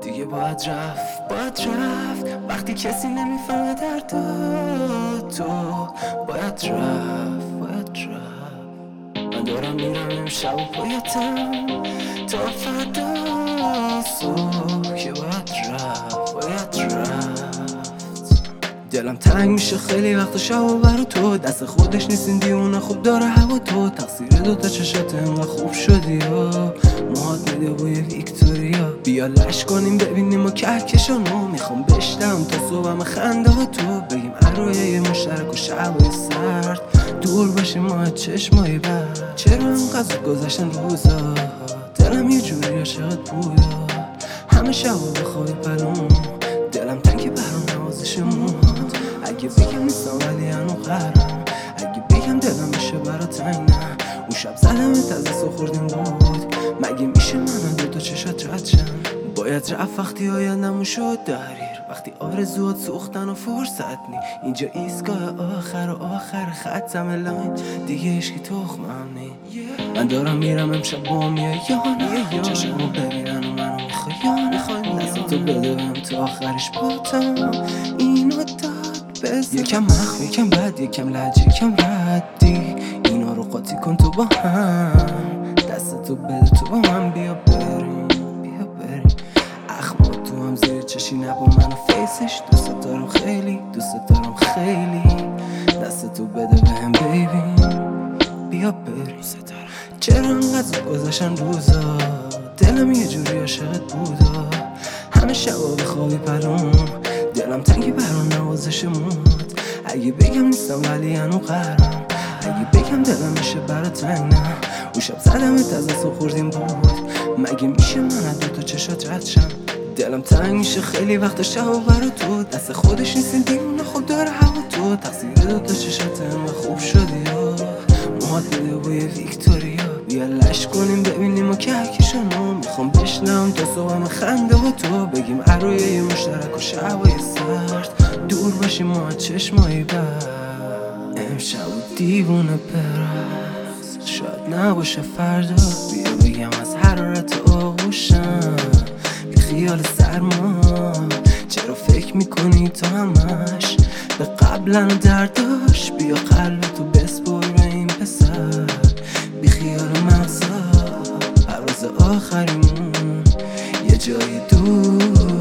دیگه باید رفت وقتی کسی نمیفهمه درد تو باید رفت من دارم میرم امشب و پایتم تا فردا صبح که باید رفت دلم تنگ میشه خیلی وقت شب و برا تو دست خودش نیست این دیونه خوب داره هوا تو تقصیر دوتا چشات انقدر خوب شدی ها موهات میده بوی ویکتوریا بیا لش کنیم ببینیم و کهکشانو میخوام بشتم تا صبحم خنده ها تو بگیم رویای مشترک و شبای سرد دور باشیم ما چشمای بر چرا انقدر گذشتن روزا دلم یه جوری عاشقت بودا همه شبا بخوابی پرون دلم تنگی برام نوازش موهات اگه بگم نیستم ولی هنو قهرم اگه بگم دلم میشه برا تنگ نه اون شب زدمت از دست خوردیم بود مگه میشه من دوتا چشات رد شم باید رفت وقتی آیندمون شد دریر وقتی آرزوات سوختن و فرصت نی اینجا ایستگاه آخر ختم لاین دیگه عشقی تخمم نی من دارم میرم امشب با میای یا نه چشمو ببینن و منو میخوای یا نه دستتو بده بهم تا آخرش باتم اینو داد بزن یکم مخم یکم بد یکم لج یکم ردی اینا رو قاطی کن تو با هم دستتو بده تو با من بیا بریم اخمات تو هم زیر چشی نبا منو فیسش دوست دارم خیلی دستتو بده بهم بیبی بیا بریم چرا انقدر گذشتن روزا دلم یه جوری عاشقت بودا همه شبا بخوابی پرون دلم تنگی برام نوازش موت اگه بگم نیستم ولی هنو قهرم اگه بگم دلم میشه برا تنگ نه اون شب زدمت از دست خوردیم بود مگه میشه من از دوتا چشات رد شم دلم تنگ میشه خیلی وقت شب و برا تو دست خودش نیست این دیونه خوب داره هوا تو تقصیر دوتا چشات انقدر خوب شدی ها موهات میده بوی ویکتوریا بیا لش کنیم ببینیم و کهکشانو میخوام بشنم تا صبحم خنده با تو بگیم رویای مشترک و شبای سرد دور باشیم ما چشمایی بر امشب و دیوونه برقص شاید نباشه فردا بیا بگم از حرارت آغوشم بی خیال سرما چرا فکر میکنی تو همش به قبلن و درداش بیا قلبتو بسپر به این پسر بی خیال مغزا پرواز آخریمون یه جای دور